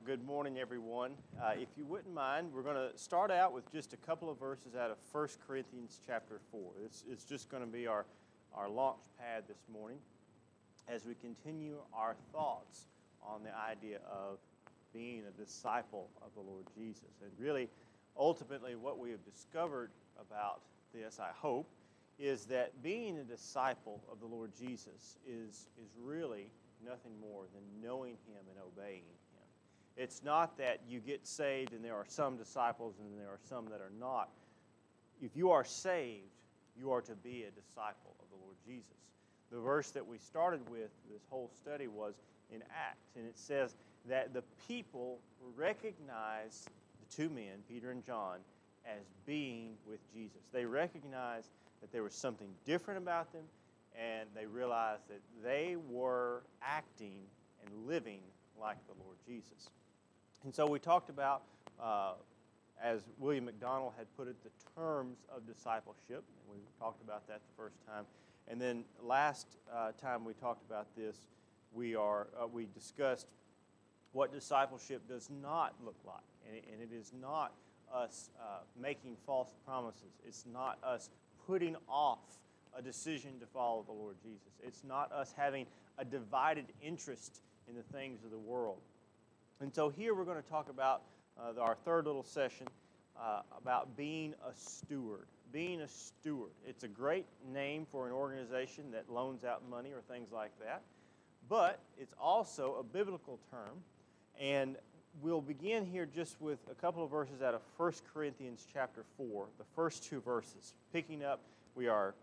Good morning, everyone. If you wouldn't mind, we're going to start out with just a couple of verses out of 1 Corinthians chapter 4. It's just going to be our launch pad this morning as we continue our thoughts on the idea of being a disciple of the Lord Jesus. And really, ultimately, what we have discovered about this, I hope, is that being a disciple of the Lord Jesus is really nothing more than knowing Him and obeying Him. It's not that you get saved and there are some disciples and there are some that are not. If you are saved, you are to be a disciple of the Lord Jesus. The verse that we started with this whole study was in Acts, and it says that the people recognized the two men, Peter and John, as being with Jesus. They recognized that there was something different about them, and they realized that they were acting and living like the Lord Jesus. And so we talked about, as William McDonald had put it, the terms of discipleship, and we talked about that the first time. And then last time we talked about this, we discussed what discipleship does not look like, and it is not us making false promises. It's not us putting off a decision to follow the Lord Jesus. It's not us having a divided interest in the things of the world. And so here we're going to talk about our third little session about being a steward. Being a steward. It's a great name for an organization that loans out money or things like that, but it's also a biblical term. And we'll begin here just with a couple of verses out of 1 Corinthians chapter 4, the first two verses. Picking up, we are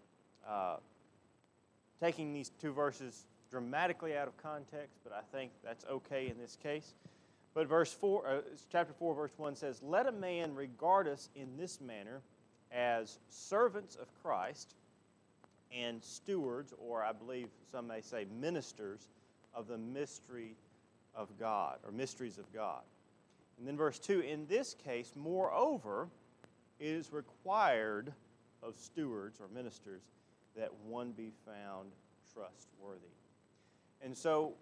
taking these two verses dramatically out of context, but I think that's okay in this case. But chapter 4, verse 1 says, "Let a man regard us in this manner as servants of Christ and stewards," or I believe some may say ministers, "of the mystery of God," or mysteries of God. And then verse 2, "In this case, moreover, it is required of stewards or ministers that one be found trustworthy." And so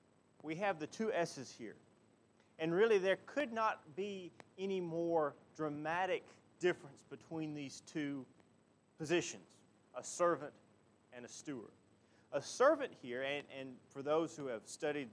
we have the two S's here. And really there could not be any more dramatic difference between these two positions, a servant and a steward. A servant here, and for those who have studied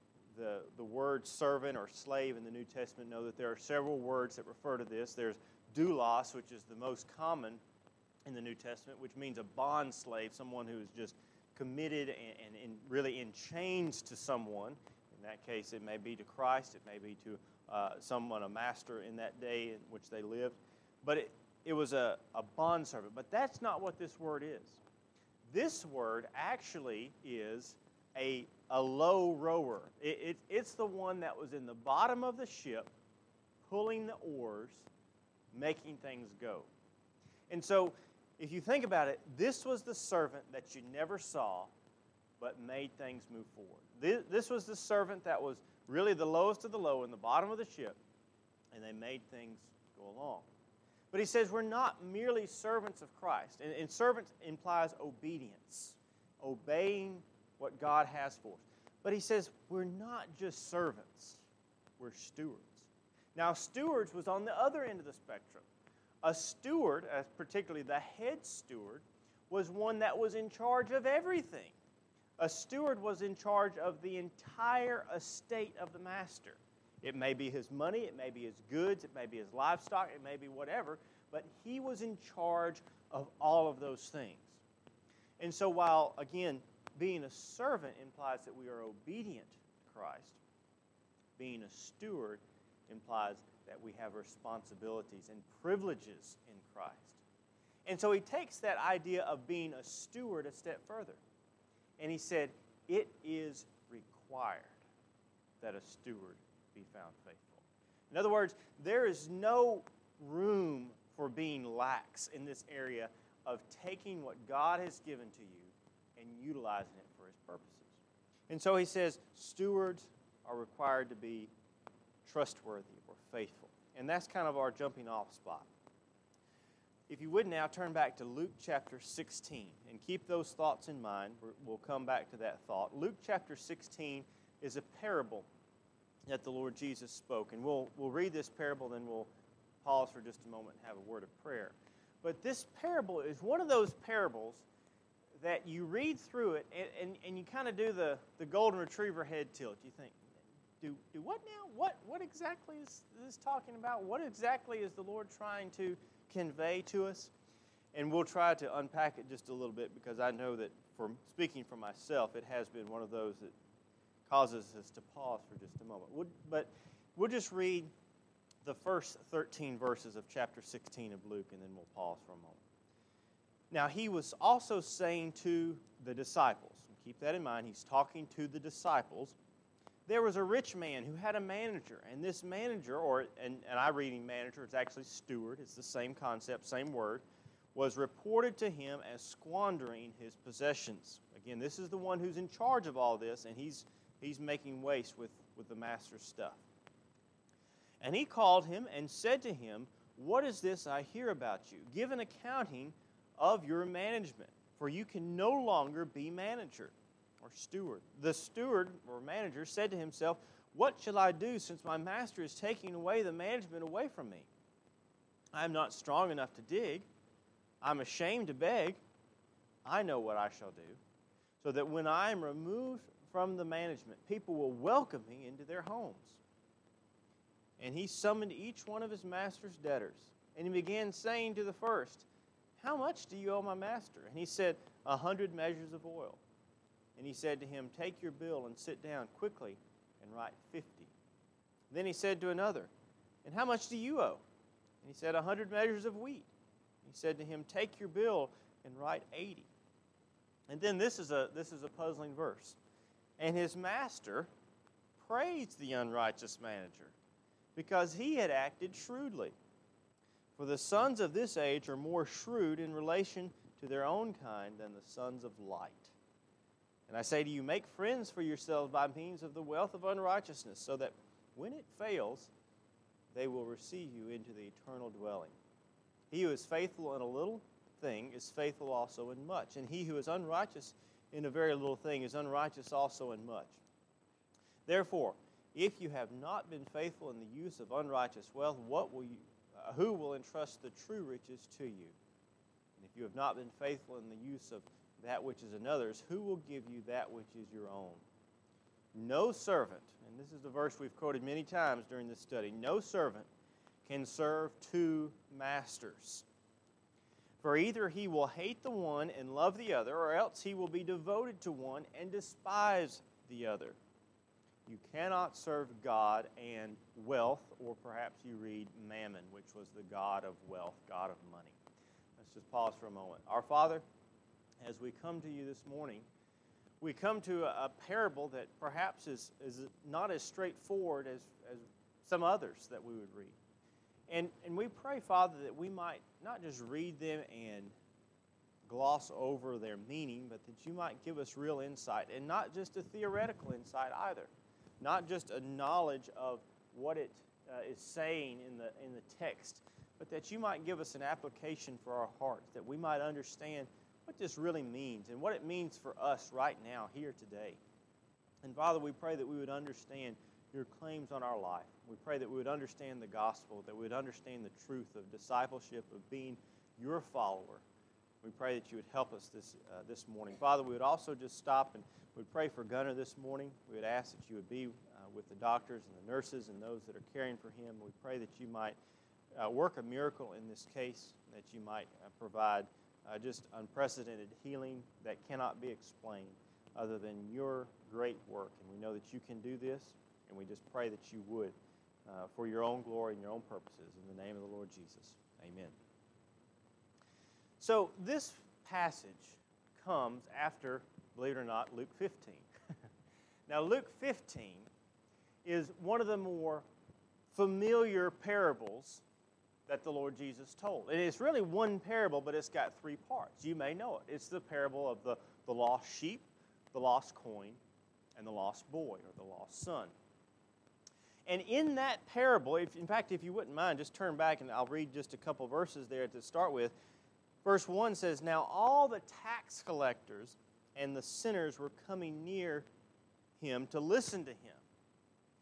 the word servant or slave in the New Testament know that there are several words that refer to this. There's doulos, which is the most common in the New Testament, which means a bond slave, someone who is just committed and really in chains to someone. In that case, it may be to Christ, it may be to someone, a master in that day in which they lived. But it was a bondservant. But that's not what this word is. This word actually is a low rower. It's the one that was in the bottom of the ship, pulling the oars, making things go. And so, if you think about it, this was the servant that you never saw, but made things move forward. This was the servant that was really the lowest of the low in the bottom of the ship, and they made things go along. But he says we're not merely servants of Christ, and servant implies obedience, obeying what God has for us. But he says we're not just servants, we're stewards. Now, stewards was on the other end of the spectrum. A steward, as particularly the head steward, was one that was in charge of everything. A steward was in charge of the entire estate of the master. It may be his money, it may be his goods, it may be his livestock, it may be whatever, but he was in charge of all of those things. And so while, again, being a servant implies that we are obedient to Christ, being a steward implies that we have responsibilities and privileges in Christ. And so he takes that idea of being a steward a step further. And he said, it is required that a steward be found faithful. In other words, there is no room for being lax in this area of taking what God has given to you and utilizing it for His purposes. And so he says, stewards are required to be trustworthy or faithful. And that's kind of our jumping off spot. If you would now turn back to Luke chapter 16 and keep those thoughts in mind. We'll come back to that thought. Luke chapter 16 is a parable that the Lord Jesus spoke. And we'll read this parable, then we'll pause for just a moment and have a word of prayer. But this parable is one of those parables that you read through it and you kind of do the golden retriever head tilt. You think, do what now? What exactly is this talking about? What exactly is the Lord trying to convey to us? And we'll try to unpack it just a little bit, because I know that, from speaking for myself, it has been one of those that causes us to pause for just a moment. But we'll just read the first 13 verses of chapter 16 of Luke, and then we'll pause for a moment. Now, he was also saying to the disciples, and keep that in mind, he's talking to the disciples. There was a rich man who had a manager, and this manager, and I reading manager, it's actually steward, it's the same concept, same word, was reported to him as squandering his possessions. Again, this is the one who's in charge of all this, and he's making waste with the master's stuff. And he called him and said to him, "What is this I hear about you? Give an accounting of your management, for you can no longer be manager," or steward. The steward or manager said to himself, "What shall I do, since my master is taking away the management away from me? I am not strong enough to dig. I'm ashamed to beg. I know what I shall do, so that when I am removed from the management, people will welcome me into their homes." And he summoned each one of his master's debtors, and he began saying to the first, "How much do you owe my master?" And he said, 100 measures of oil. And he said to him, "Take your bill and sit down quickly and write 50. Then he said to another, "And how much do you owe?" And he said, 100 measures of wheat. He said to him, "Take your bill and write 80. And then this is a puzzling verse. And his master praised the unrighteous manager, because he had acted shrewdly. For the sons of this age are more shrewd in relation to their own kind than the sons of light. And I say to you, make friends for yourselves by means of the wealth of unrighteousness, so that when it fails, they will receive you into the eternal dwelling. He who is faithful in a little thing is faithful also in much, and he who is unrighteous in a very little thing is unrighteous also in much. Therefore, if you have not been faithful in the use of unrighteous wealth, who will entrust the true riches to you? And if you have not been faithful in the use of that which is another's, who will give you that which is your own? No servant, and this is the verse we've quoted many times during this study, no servant can serve two masters. For either he will hate the one and love the other, or else he will be devoted to one and despise the other. You cannot serve God and wealth, or perhaps you read mammon, which was the god of wealth, god of money. Let's just pause for a moment. Our Father, as we come to you this morning, we come to a parable that perhaps is not as straightforward as some others that we would read. And we pray, Father, that we might not just read them and gloss over their meaning, but that you might give us real insight, and not just a theoretical insight either. Not just a knowledge of what it is saying in the text, but that you might give us an application for our hearts, that we might understand what this really means and what it means for us right now, here today. And Father, we pray that we would understand your claims on our life. We pray that we would understand the gospel, that we would understand the truth of discipleship, of being your follower. We pray that you would help us this morning. Father, we would also just stop and we'd pray for Gunnar this morning. We would ask that you would be with the doctors and the nurses and those that are caring for him. We pray that you might work a miracle in this case, that you might provide just unprecedented healing that cannot be explained other than your great work. And we know that you can do this, and we just pray that you would for your own glory and your own purposes. In the name of the Lord Jesus, amen. So this passage comes after, believe it or not, Luke 15. Now, Luke 15 is one of the more familiar parables that the Lord Jesus told. And it's really one parable, but it's got three parts. You may know it. It's the parable of the lost sheep, the lost coin, and the lost boy, or the lost son. And in that parable, if you wouldn't mind, just turn back and I'll read just a couple verses there to start with. Verse 1 says, "Now all the tax collectors and the sinners were coming near him to listen to him.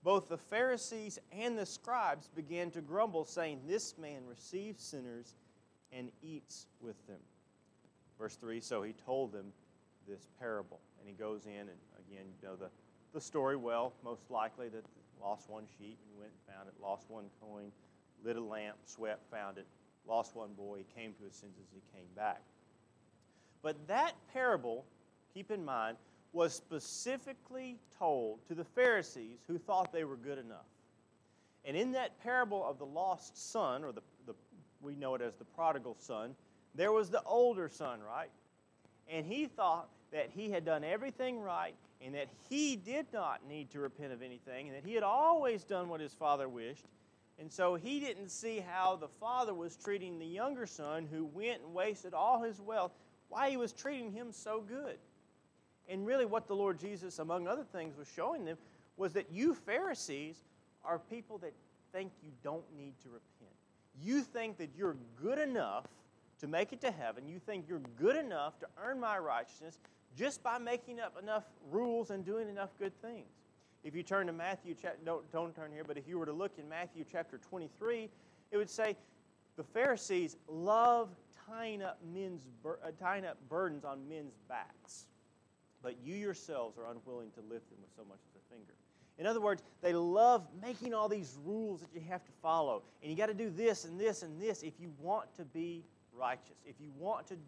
both the Pharisees and the scribes began to grumble, saying, "This man receives sinners and eats with them." Verse 3, so he told them this parable. And he goes in, and again, you know the story well, most likely that lost one sheep, and he went and found it, lost one coin, lit a lamp, swept, found it, lost one boy, he came to his senses, he came back. But that parable, keep in mind, was specifically told to the Pharisees who thought they were good enough. And in that parable of the lost son, or we know it as the prodigal son, there was the older son, right? And he thought that he had done everything right and that he did not need to repent of anything and that he had always done what his father wished. And so he didn't see how the father was treating the younger son who went and wasted all his wealth, why he was treating him so good. And really what the Lord Jesus, among other things, was showing them was that you Pharisees are people that think you don't need to repent. You think that you're good enough to make it to heaven. You think you're good enough to earn my righteousness just by making up enough rules and doing enough good things. If you turn to Matthew, don't turn here, but if you were to look in Matthew chapter 23, it would say the Pharisees love tying up burdens on men's backs, but you yourselves are unwilling to lift them with so much as a finger. In other words, they love making all these rules that you have to follow, and you got to do this and this and this if you want to be righteous. If you want to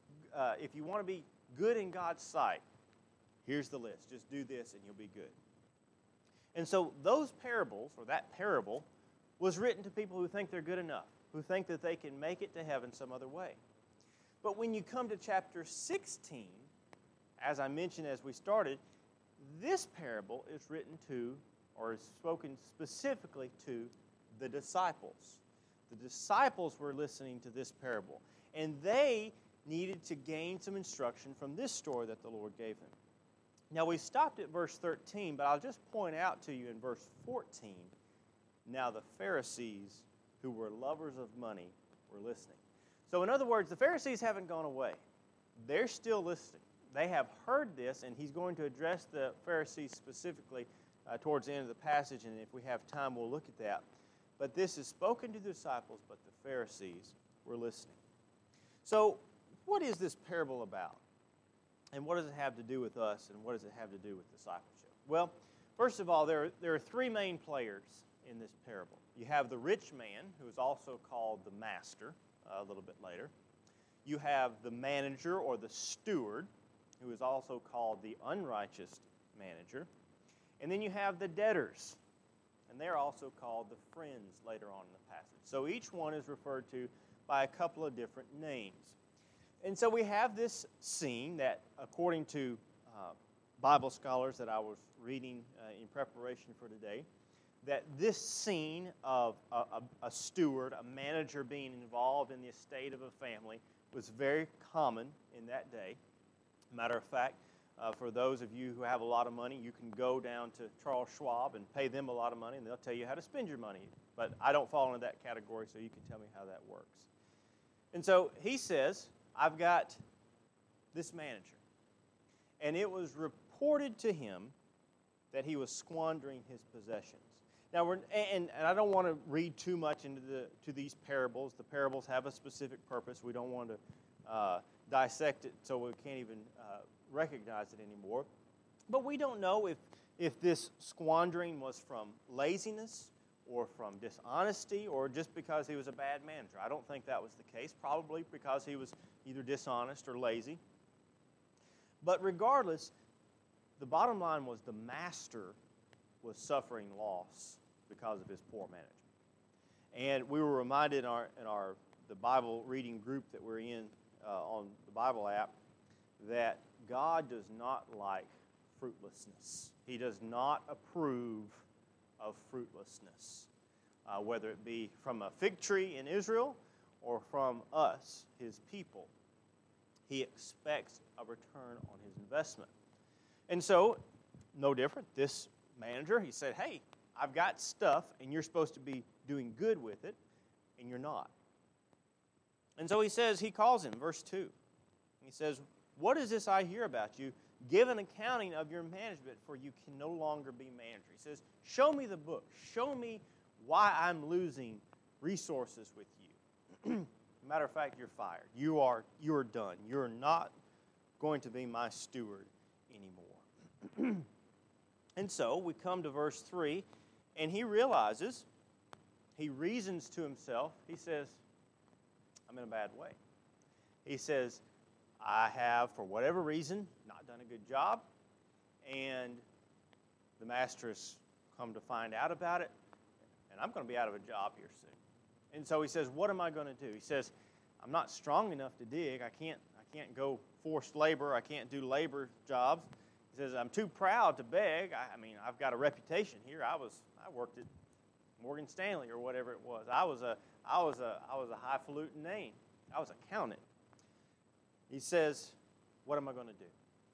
be good in God's sight, here's the list. Just do this and you'll be good. And so those parables, or that parable, was written to people who think they're good enough, who think that they can make it to heaven some other way. But when you come to chapter 16, as I mentioned as we started, this parable is written to, or is spoken specifically to, the disciples. The disciples were listening to this parable, and they needed to gain some instruction from this story that the Lord gave them. Now, we stopped at verse 13, but I'll just point out to you in verse 14, now the Pharisees, who were lovers of money, were listening. So, in other words, the Pharisees haven't gone away. They're still listening. They have heard this, and he's going to address the Pharisees specifically towards the end of the passage, and if we have time, we'll look at that. But this is spoken to the disciples, but the Pharisees were listening. So, what is this parable about? And what does it have to do with us, and what does it have to do with discipleship? Well, first of all, there are three main players in this parable. You have the rich man, who is also called the master, a little bit later. You have the manager, or the steward, who is also called the unrighteous manager. And then you have the debtors, and they're also called the friends later on in the passage. So each one is referred to by a couple of different names. And so we have this scene that, according to Bible scholars that I was reading in preparation for today, that this scene of a steward, a manager being involved in the estate of a family was very common in that day. Matter of fact, for those of you who have a lot of money, you can go down to Charles Schwab and pay them a lot of money, and they'll tell you how to spend your money. But I don't fall into that category, so you can tell me how that works. And so he says, I've got this manager. And it was reported to him that he was squandering his possessions. Now, and I don't want to read too much into these parables. The parables have a specific purpose. We don't want to dissect it so we can't even recognize it anymore. But we don't know if this squandering was from laziness or from dishonesty or just because he was a bad manager. I don't think that was the case, probably because he was either dishonest or lazy. But regardless, the bottom line was the master was suffering loss because of his poor management. And we were reminded in the Bible reading group that we're in on the Bible app that God does not like fruitlessness. He does not approve of fruitlessness, whether it be from a fig tree in Israel or from us, his people. He expects a return on his investment. And so, no different, this manager, he said, hey, I've got stuff, and you're supposed to be doing good with it, and you're not. And so he calls him, verse 2. He says, what is this I hear about you? give an accounting of your management, for you can no longer be manager. He says, show me the book. Show me why I'm losing resources with you. Matter of fact, you're fired. You are done. You're not going to be my steward anymore. And so we come to verse 3, and he realizes, he reasons to himself, he says, I'm in a bad way. He says, I have, for whatever reason, not done a good job, and the master has come to find out about it, and I'm going to be out of a job here soon. And so he says, what am I going to do? He says, I'm not strong enough to dig. I can't go forced labor. I can't do labor jobs. He says, I'm too proud to beg. I mean, I've got a reputation here. I worked at Morgan Stanley or whatever it was. I was a highfalutin name. I was accountant. He says, what am I going to do?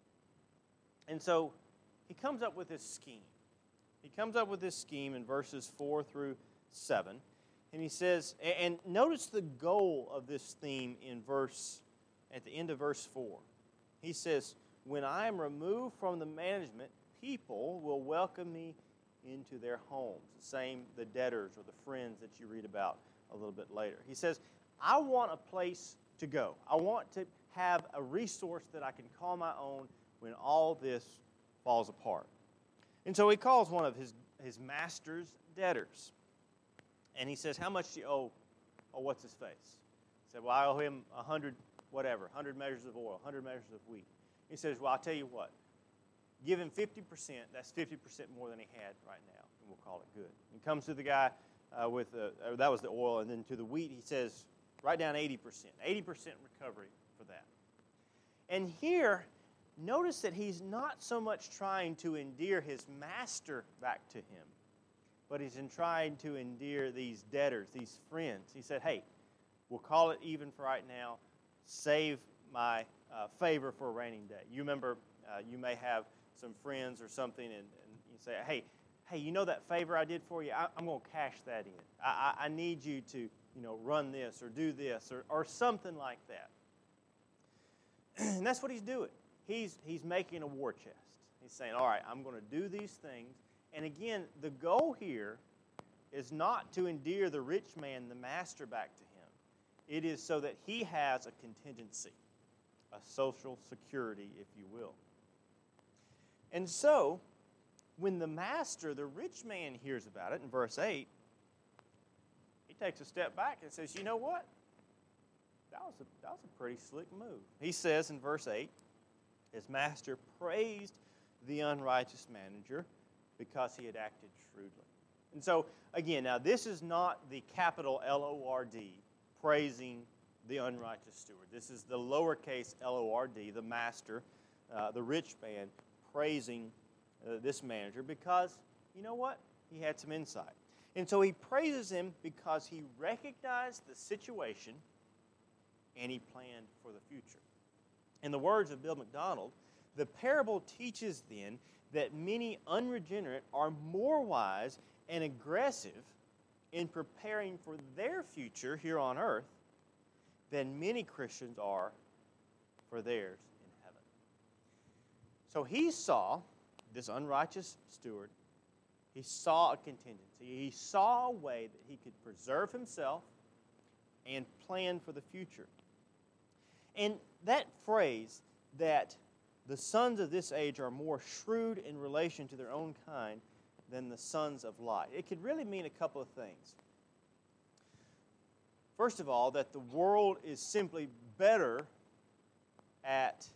And so he comes up with this scheme. He comes up with this scheme in verses 4 through 7. And he says, and notice the goal of this theme at the end of verse 4. He says, when I am removed from the management, people will welcome me into their homes. The debtors or the friends that you read about a little bit later. He says, I want a place to go. I want to have a resource that I can call my own when all this falls apart. And so he calls one of his master's debtors. And he says, how much do you owe? Oh, what's his face? He said, well, I owe him 100 measures of oil, 100 measures of wheat. He says, well, I'll tell you what. Give him 50%. That's 50% more than he had right now, and we'll call it good. He comes to the guy that was the oil, and then to the wheat, he says, write down 80%. 80% recovery for that. And here, notice that he's not so much trying to endear his master back to him, but he's trying to endear these debtors, these friends. He said, hey, we'll call it even for right now. Save my favor for a rainy day. You remember, you may have some friends or something, and you say, hey, you know that favor I did for you? I'm going to cash that in. I need you to, run this or do this or something like that. And that's what he's doing. He's making a war chest. He's saying, all right, I'm going to do these things. And again, the goal here is not to endear the rich man, the master, back to him. It is so that he has a contingency, a social security, if you will. And so, when the master, the rich man, hears about it in verse 8, he takes a step back and says, you know what? That was a pretty slick move. He says in verse 8, his master praised the unrighteous manager because he had acted shrewdly. And so, again, now this is not the capital L-O-R-D, praising the unrighteous steward. This is the lowercase L-O-R-D, the master, the rich man, praising this manager because, you know what? He had some insight. And so he praises him because he recognized the situation and he planned for the future. In the words of Bill McDonald, the parable teaches then that many unregenerate are more wise and aggressive in preparing for their future here on earth than many Christians are for theirs in heaven. So he saw this unrighteous steward. He saw a contingency. He saw a way that he could preserve himself and plan for the future. And that phrase that the sons of this age are more shrewd in relation to their own kind than the sons of light, it could really mean a couple of things. First of all, that the world is simply better at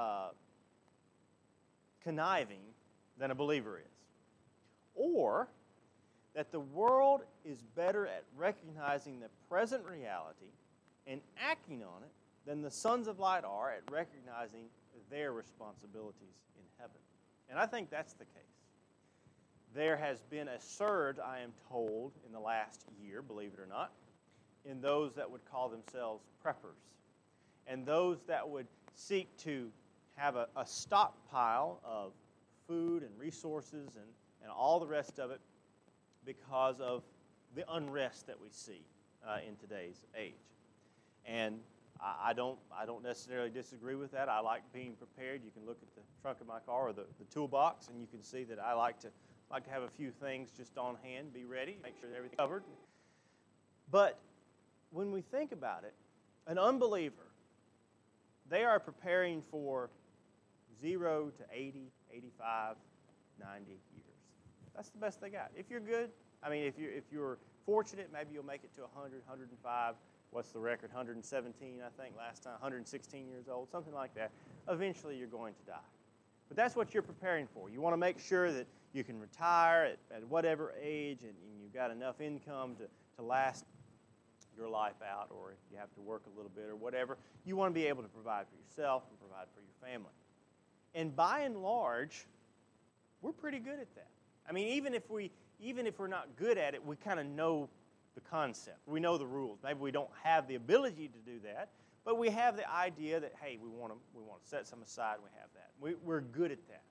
conniving than a believer is. Or that the world is better at recognizing the present reality and acting on it than the sons of light are at recognizing their responsibilities in heaven. And I think that's the case. There has been a surge, I am told, in the last year, believe it or not, in those that would call themselves preppers and those that would seek to have a stockpile of food and resources and all the rest of it because of the unrest that we see in today's age. And I don't necessarily disagree with that. I like being prepared. You can look at the trunk of my car or the toolbox, and you can see that I like to have a few things just on hand, be ready, make sure everything's covered. But when we think about it, an unbeliever, they are preparing for 0 to 80, 85, 90 years. That's the best they got. If you're good, I mean, if you're fortunate, maybe you'll make it to 100, 105. What's the record? 117, I think, last time. 116 years old, something like that. Eventually, you're going to die. But that's what you're preparing for. You want to make sure that you can retire at whatever age and you've got enough income to last your life out, or if you have to work a little bit or whatever. You want to be able to provide for yourself and provide for your family. And by and large, we're pretty good at that. I mean, even if we're not good at it, we kind of know the concept. We know the rules. Maybe we don't have the ability to do that, but we have the idea that, hey, we want to set some aside, and we have that. We're good at that.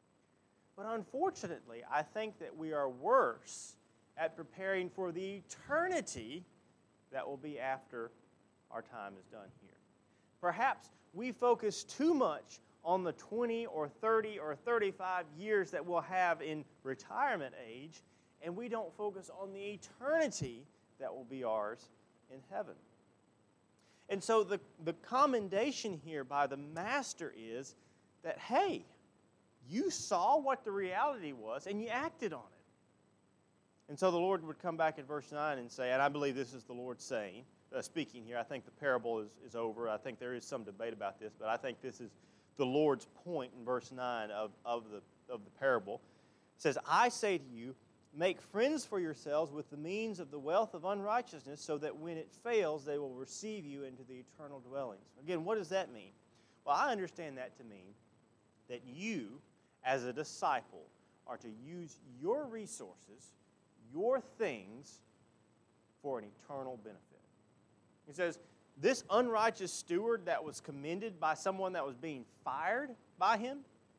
But unfortunately, I think that we are worse at preparing for the eternity that will be after our time is done here. Perhaps we focus too much on the 20 or 30 or 35 years that we'll have in retirement age, and we don't focus on the eternity that will be ours in heaven. And so the commendation here by the Master is that, hey, you saw what the reality was and you acted on it. And so the Lord would come back in verse 9 and say, and I believe this is the Lord saying, speaking here. I think the parable is over. I think there is some debate about this, but I think this is the Lord's point in verse 9 of the parable. It says, I say to you, make friends for yourselves with the means of the wealth of unrighteousness, so that when it fails, they will receive you into the eternal dwellings. Again, what does that mean? Well, I understand that to mean that you, as a disciple, are to use your resources, your things, for an eternal benefit. He says, this unrighteous steward that was commended by someone that was being fired by him,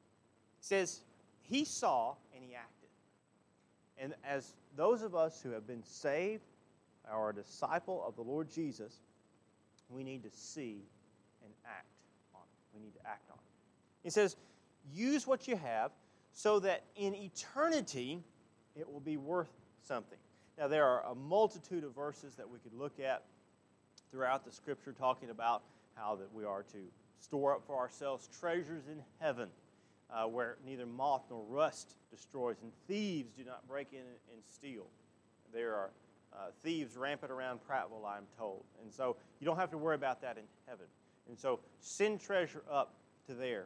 says he saw and he acted. And as those of us who have been saved, are a disciple of the Lord Jesus, we need to see and act on it. We need to act on it. He says, use what you have so that in eternity it will be worth something. Now, there are a multitude of verses that we could look at throughout the Scripture talking about how that we are to store up for ourselves treasures in heaven, where neither moth nor rust destroys, and thieves do not break in and steal. There are thieves rampant around Prattville, I'm told. And so you don't have to worry about that in heaven. And so send treasure up to there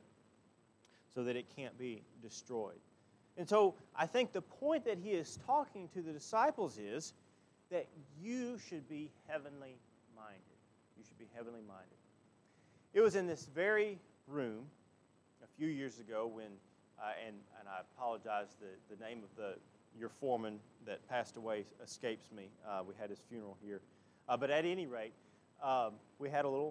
so that it can't be destroyed. And so I think the point that he is talking to the disciples is that you should be heavenly minded. You should be heavenly minded. It was in this very room a few years ago when, and I apologize, the name of your foreman that passed away escapes me. We had his funeral here. But at any rate, we had a little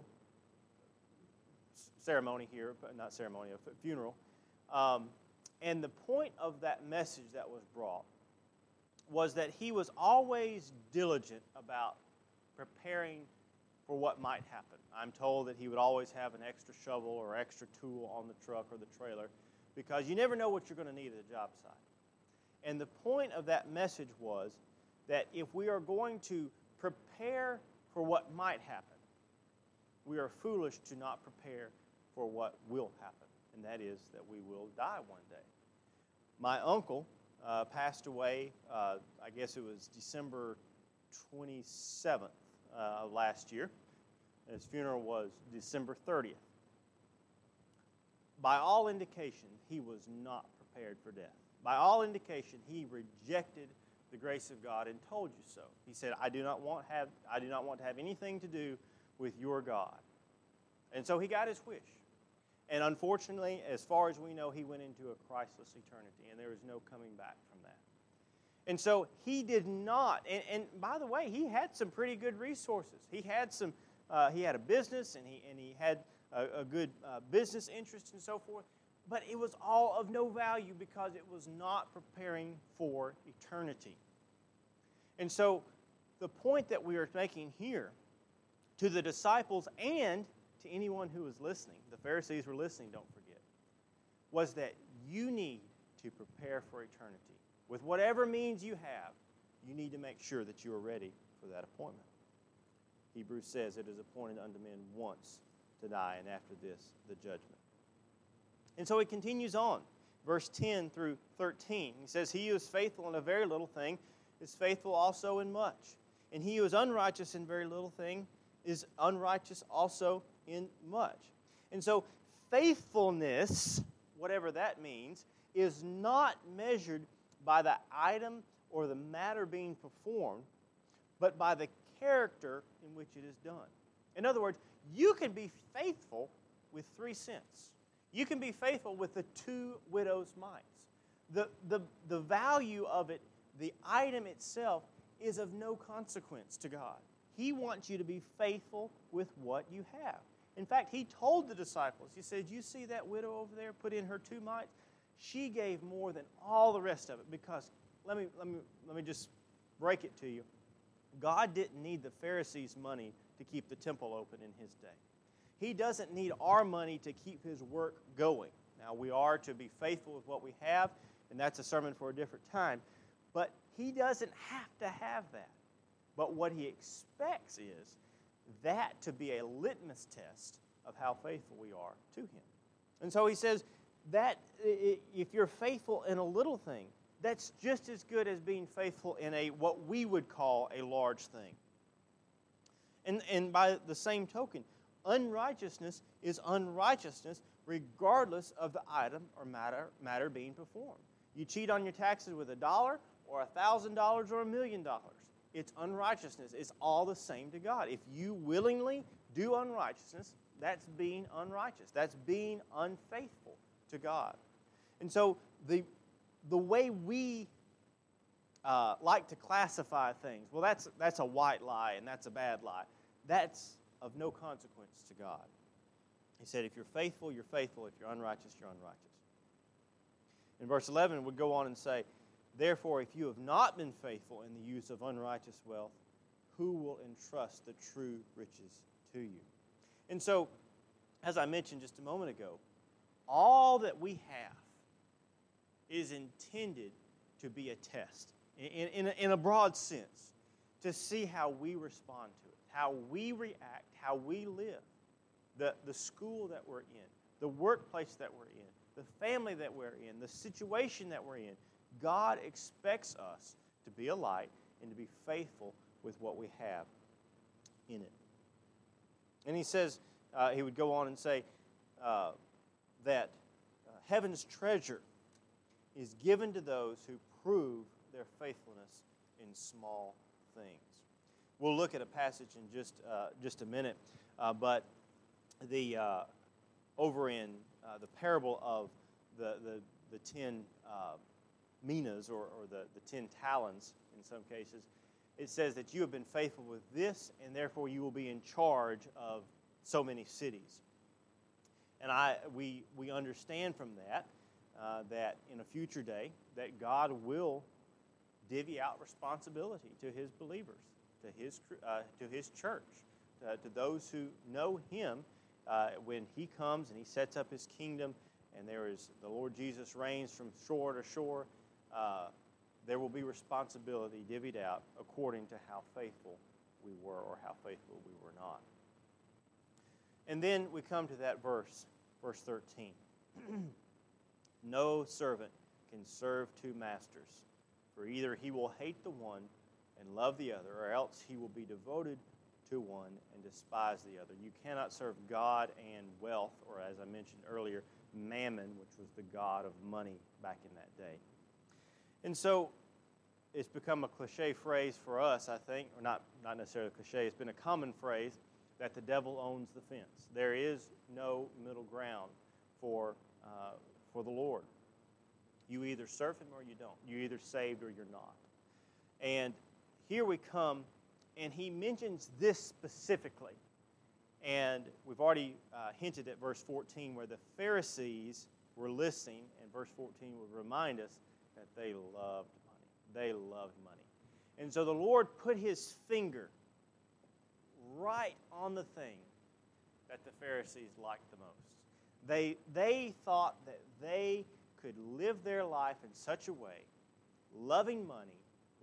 ceremony here, not ceremony, a funeral. And the point of that message that was brought was that he was always diligent about preparing for what might happen. I'm told that he would always have an extra shovel or extra tool on the truck or the trailer because you never know what you're going to need at a job site. And the point of that message was that if we are going to prepare for what might happen, we are foolish to not prepare for what will happen, and that is that we will die one day. My uncle passed away, I guess it was December 27th of last year. And his funeral was December 30th. By all indication, he was not prepared for death. By all indication, he rejected the grace of God and told you so. He said, I do not want to have anything to do with your God. And so he got his wish. And unfortunately, as far as we know, he went into a Christless eternity, and there is no coming back from that. And so he did not, and by the way, he had some pretty good resources. He had a business, and he had a good business interest and so forth, but it was all of no value because it was not preparing for eternity. And so the point that we are making here to the disciples and to anyone who was listening, the Pharisees were listening, don't forget, was that you need to prepare for eternity. With whatever means you have, you need to make sure that you are ready for that appointment. Hebrews says it is appointed unto men once to die, and after this, the judgment. And so it continues on, verse 10 through 13. He says, he who is faithful in a very little thing is faithful also in much. And he who is unrighteous in very little thing is unrighteous also in much. And so faithfulness, whatever that means, is not measured by the item or the matter being performed, but by the character in which it is done. In other words, you can be faithful with 3 cents. You can be faithful with the 2 widows' mites. The value of it, the item itself, is of no consequence to God. He wants you to be faithful with what you have. In fact, he told the disciples, he said, you see that widow over there put in her 2 mites? She gave more than all the rest of it because, let me just break it to you. God didn't need the Pharisees' money to keep the temple open in his day. He doesn't need our money to keep his work going. Now, we are to be faithful with what we have, and that's a sermon for a different time. But he doesn't have to have that. But what he expects is that to be a litmus test of how faithful we are to him. And so he says that if you're faithful in a little thing, that's just as good as being faithful in what we would call a large thing. And by the same token, unrighteousness is unrighteousness regardless of the item or matter being performed. You cheat on your taxes with $1 or $1,000 or $1 million. It's unrighteousness. It's all the same to God. If you willingly do unrighteousness, that's being unrighteous. That's being unfaithful to God. And so the way we like to classify things, well, that's a white lie and that's a bad lie. That's of no consequence to God. He said, if you're faithful, you're faithful. If you're unrighteous, you're unrighteous. In verse 11, it would go on and say, therefore, if you have not been faithful in the use of unrighteous wealth, who will entrust the true riches to you? And so, as I mentioned just a moment ago, all that we have is intended to be a test, in a broad sense, to see how we respond to it, how we react, how we live, the school that we're in, the workplace that we're in, the family that we're in, the situation that we're in. God expects us to be a light and to be faithful with what we have in it. And he says, he would go on and say that heaven's treasure is given to those who prove their faithfulness in small things. We'll look at a passage in just a minute, but over in the parable of the 10 minas or the 10 talents in some cases, it says that you have been faithful with this, and therefore you will be in charge of so many cities. And we understand from that that in a future day that God will divvy out responsibility to his believers, to his church, to those who know him when he comes and he sets up his kingdom, and the Lord Jesus reigns from shore to shore. There will be responsibility divvied out according to how faithful we were or how faithful we were not. And then we come to that verse 13. No servant can serve 2 masters, for either he will hate the one and love the other, or else he will be devoted to one and despise the other. You cannot serve God and wealth, or as I mentioned earlier, mammon, which was the god of money back in that day. And so it's become a cliche phrase for us, I think, or not necessarily a cliche. It's been a common phrase that the devil owns the fence. There is no middle ground for the Lord. You either serve him or you don't. You're either saved or you're not. And here we come, and he mentions this specifically. And we've already hinted at verse 14 where the Pharisees were listening, and verse 14 would remind us that they loved money. They loved money. And so the Lord put his finger right on the thing that the Pharisees liked the most. They thought that they could live their life in such a way, loving money,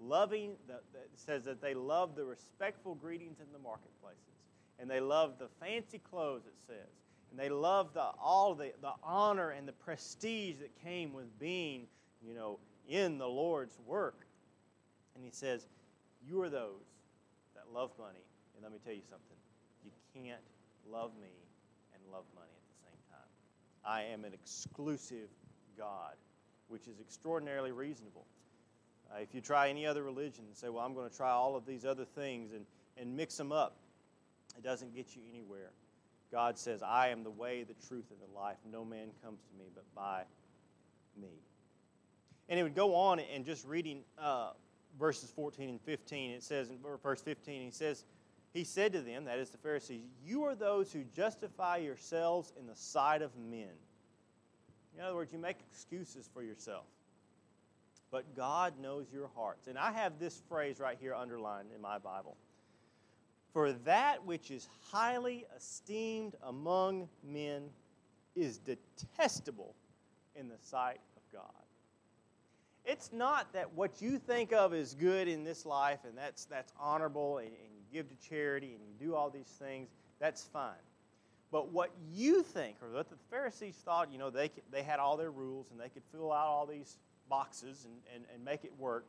it says that they loved the respectful greetings in the marketplaces, and they loved the fancy clothes, it says, and they loved all the honor and the prestige that came with being, in the Lord's work. And he says, you are those that love money. And let me tell you something. You can't love me and love money at the same time. I am an exclusive God, which is extraordinarily reasonable. If you try any other religion and say, well, I'm going to try all of these other things and mix them up, it doesn't get you anywhere. God says, I am the way, the truth, and the life. No man comes to me but by me. And it would go on, and just reading verses 14 and 15, it says in verse 15, he said to them, that is the Pharisees, you are those who justify yourselves in the sight of men. In other words, you make excuses for yourself. But God knows your hearts. And I have this phrase right here underlined in my Bible. For that which is highly esteemed among men is detestable in the sight of God. It's not that what you think of as good in this life, and that's honorable, and you give to charity, and you do all these things, that's fine. But what you think, or what the Pharisees thought, they had all their rules, and they could fill out all these boxes and make it work.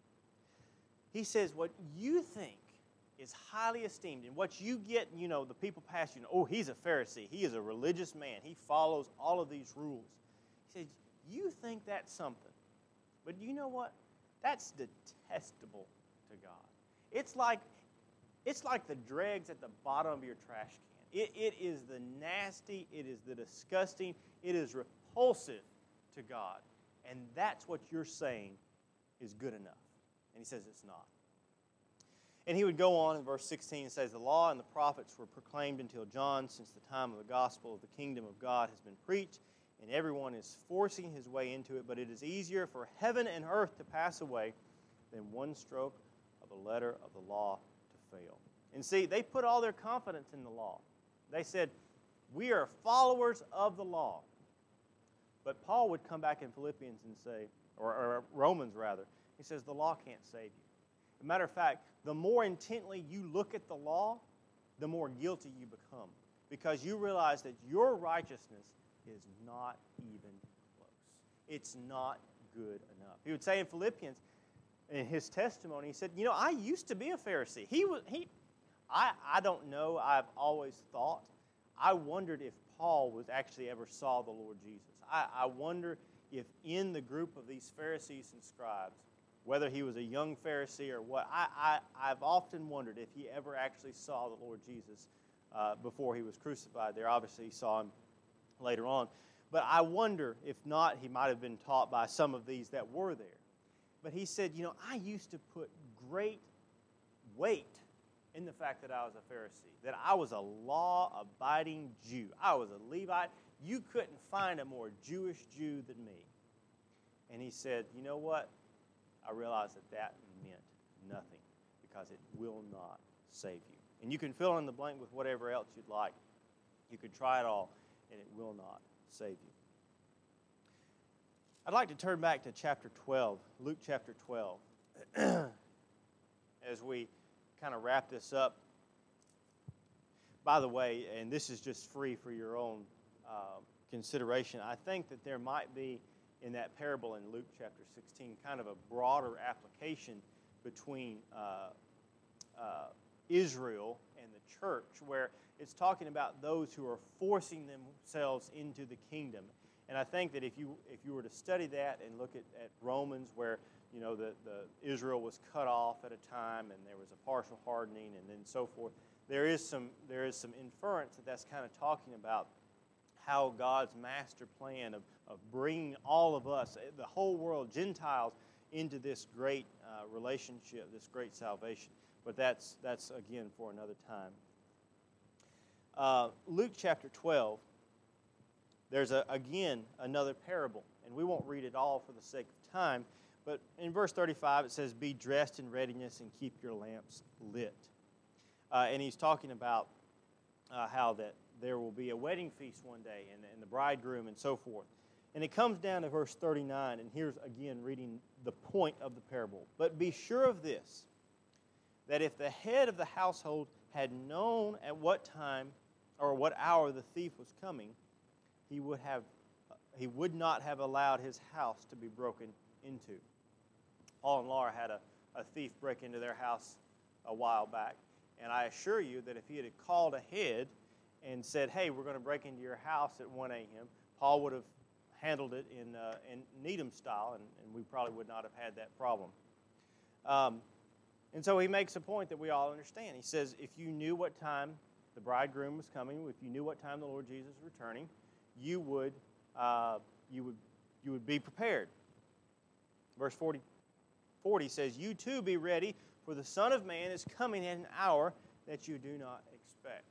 He says what you think is highly esteemed, and what you get, the people pass you, oh, he's a Pharisee, he is a religious man, he follows all of these rules. He says, you think that's something, but you know what? That's detestable to God. It's like the dregs at the bottom of your trash can. It is the nasty, it is the disgusting, it is repulsive to God. And that's what you're saying is good enough. And he says it's not. And he would go on in verse 16 and says, the law and the prophets were proclaimed until John, since the time of the gospel of the kingdom of God has been preached, and everyone is forcing his way into it. But it is easier for heaven and earth to pass away than one stroke of a letter of the law to fail. And see, they put all their confidence in the law. They said, we are followers of the law. But Paul would come back in Philippians and say, or Romans rather, he says the law can't save you. As a matter of fact, the more intently you look at the law, the more guilty you become, because you realize that your righteousness is not even close. It's not good enough. He would say in Philippians, in his testimony, he said, I used to be a Pharisee. I don't know, I've always thought, I wondered if Paul actually ever saw the Lord Jesus. I wonder if in the group of these Pharisees and scribes, whether he was a young Pharisee or what, I've often wondered if he ever actually saw the Lord Jesus before he was crucified there. Obviously, he saw him later on. But I wonder if not, he might have been taught by some of these that were there. But he said, I used to put great weight in the fact that I was a Pharisee, that I was a law-abiding Jew. I was a Levite. You couldn't find a more Jewish Jew than me. And he said, you know what? I realized that meant nothing, because it will not save you. And you can fill in the blank with whatever else you'd like. You could try it all, and it will not save you. I'd like to turn back to chapter 12, Luke chapter 12, as we kind of wrap this up. By the way, and this is just free for your own consideration, I think that there might be in that parable in Luke chapter 16 kind of a broader application between Israel and the church, where it's talking about those who are forcing themselves into the kingdom. And I think that if you were to study that and look at Romans, where the Israel was cut off at a time and there was a partial hardening and then so forth, there is some inference that that's kind of talking about how God's master plan of bringing all of us, the whole world, Gentiles, into this great relationship, this great salvation. But that's again for another time. Luke chapter 12, there's again another parable, and we won't read it all for the sake of time, but in verse 35 it says, be dressed in readiness and keep your lamps lit. and he's talking about how that there will be a wedding feast one day, and the bridegroom and so forth. And it comes down to verse 39, and here's again reading the point of the parable. But be sure of this, that if the head of the household had known at what time or what hour the thief was coming, he would not have allowed his house to be broken into. Paul and Laura had a thief break into their house a while back, and I assure you that if he had called ahead and said, hey, we're going to break into your house at 1 a.m., Paul would have handled it in Needham style, and we probably would not have had that problem. And so he makes a point that we all understand. He says, if you knew what time the bridegroom was coming, if you knew what time the Lord Jesus was returning, you would be prepared. Verse 40 says, you too be ready, for the Son of Man is coming at an hour that you do not expect.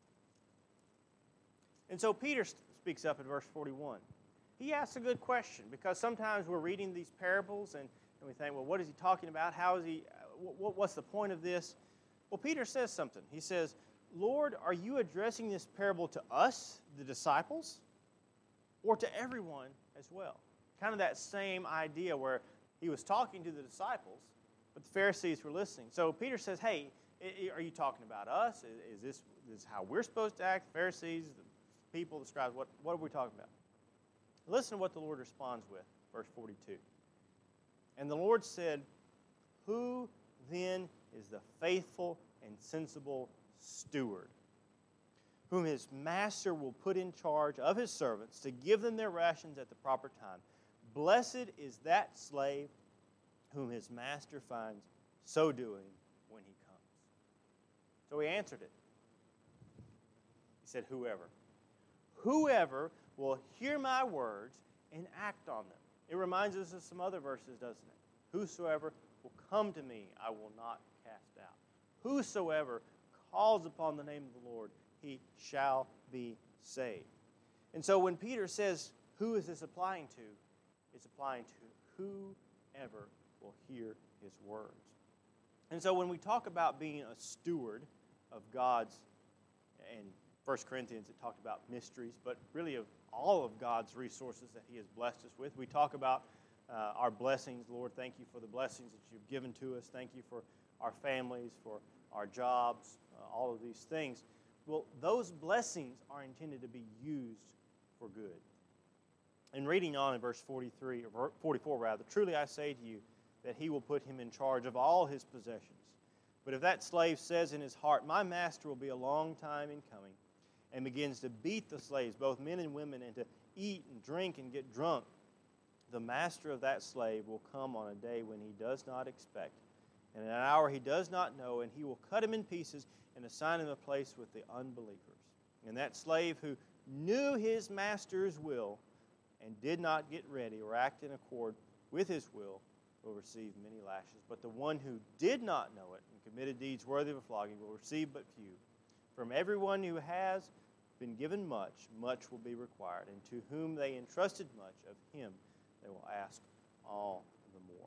And so Peter speaks up in verse 41. He asks a good question, because sometimes we're reading these parables and we think, well, what is he talking about? How is he? What's the point of this? Well, Peter says something. He says, Lord, are you addressing this parable to us, the disciples, or to everyone as well? Kind of that same idea where he was talking to the disciples, but the Pharisees were listening. So Peter says, hey, are you talking about us? Is this how we're supposed to act? The Pharisees, the people, the scribes, what are we talking about? Listen to what the Lord responds with, verse 42. And the Lord said, who then is the faithful and sensible steward, whom his master will put in charge of his servants to give them their rations at the proper time? Blessed is that slave whom his master finds so doing when he comes. So he answered it. He said, whoever. Whoever will hear my words and act on them. It reminds us of some other verses, doesn't it? Whosoever will come to me, I will not cast out. Whosoever calls upon the name of the Lord, he shall be saved. And so when Peter says, who is this applying to? It's applying to whoever will hear his words. And so when we talk about being a steward of God's, and 1 Corinthians, it talked about mysteries, but really of all of God's resources that he has blessed us with. We talk about our blessings. Lord, thank you for the blessings that you've given to us. Thank you for our families, for our jobs, all of these things. Well, those blessings are intended to be used for good. And reading on in verse 43, or 44 rather, truly I say to you that he will put him in charge of all his possessions. But if that slave says in his heart, my master will be a long time in coming, and begins to beat the slaves, both men and women, and to eat and drink and get drunk, the master of that slave will come on a day when he does not expect, and in an hour he does not know, and he will cut him in pieces and assign him a place with the unbelievers. And that slave who knew his master's will and did not get ready or act in accord with his will receive many lashes. But the one who did not know it and committed deeds worthy of a flogging will receive but few. From everyone who has been given much, much will be required. And to whom they entrusted much, of him they will ask all the more.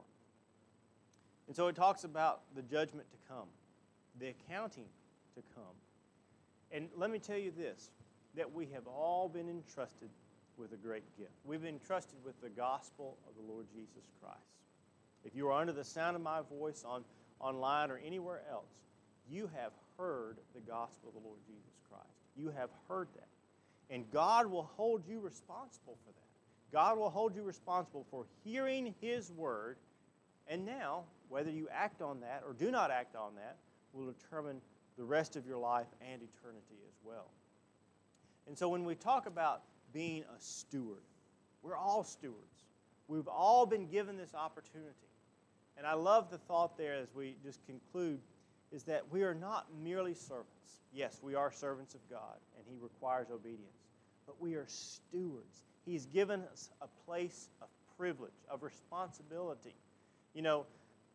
And so it talks about the judgment to come, the accounting to come. And let me tell you this, that we have all been entrusted with a great gift. We've been entrusted with the gospel of the Lord Jesus Christ. If you are under the sound of my voice online or anywhere else, you have heard the gospel of the Lord Jesus Christ. You have heard that. And God will hold you responsible for that. God will hold you responsible for hearing his word. And now, whether you act on that or do not act on that will determine the rest of your life and eternity as well. And so when we talk about being a steward, we're all stewards. We've all been given this opportunity. And I love the thought there as we just conclude, is that we are not merely servants. Yes, we are servants of God, and he requires obedience. But we are stewards. He's given us a place of privilege, of responsibility. You know,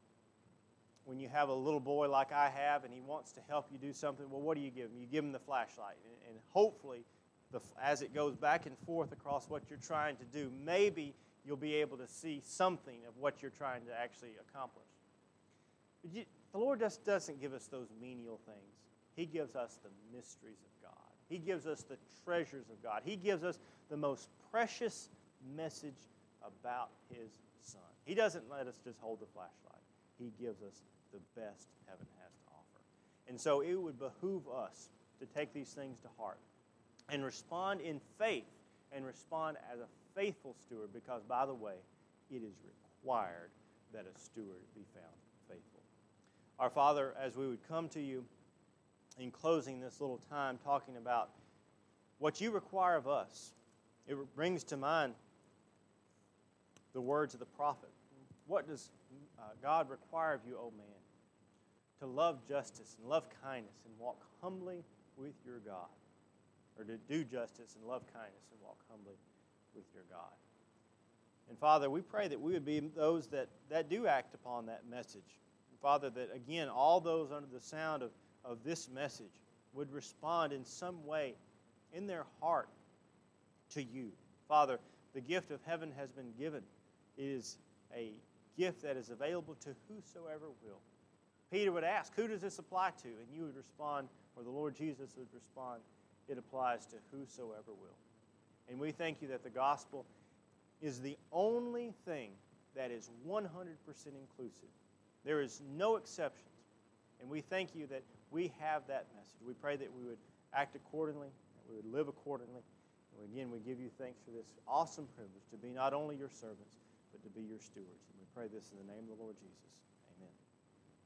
when you have a little boy like I have and he wants to help you do something, well, what do you give him? You give him the flashlight. And hopefully, as it goes back and forth across what you're trying to do, maybe you'll be able to see something of what you're trying to actually accomplish. But the Lord just doesn't give us those menial things. He gives us the mysteries of God. He gives us the treasures of God. He gives us the most precious message about His Son. He doesn't let us just hold the flashlight. He gives us the best heaven has to offer. And so it would behoove us to take these things to heart and respond in faith and respond as a faithful steward, because, by the way, it is required that a steward be found faithful. Our Father, as we would come to you in closing this little time talking about what you require of us, it brings to mind the words of the prophet. What does God require of you, O man? To love justice and love kindness and walk humbly with your God. Or to do justice and love kindness and walk humbly with your God. And Father, we pray that we would be those that do act upon that message. And Father, that again, all those under the sound of this message would respond in some way in their heart to you. Father, the gift of heaven has been given. It is a gift that is available to whosoever will. Peter would ask, who does this apply to? And you would respond, or the Lord Jesus would respond, it applies to whosoever will. And we thank you that the gospel is the only thing that is 100% inclusive. There is no exceptions. And we thank you that we have that message. We pray that we would act accordingly, that we would live accordingly. And again, we give you thanks for this awesome privilege to be not only your servants, but to be your stewards. And we pray this in the name of the Lord Jesus.